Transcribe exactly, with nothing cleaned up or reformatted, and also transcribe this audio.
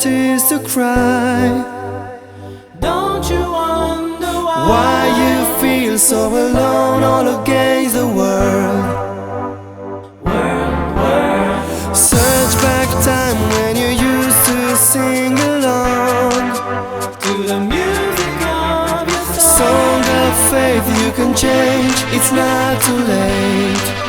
tears to cry. Don't you wonder why? Why you feel so alone all against the world? World, world. Search back time when you used to sing along To the music of your song. song of faith. You can change, it's not too late.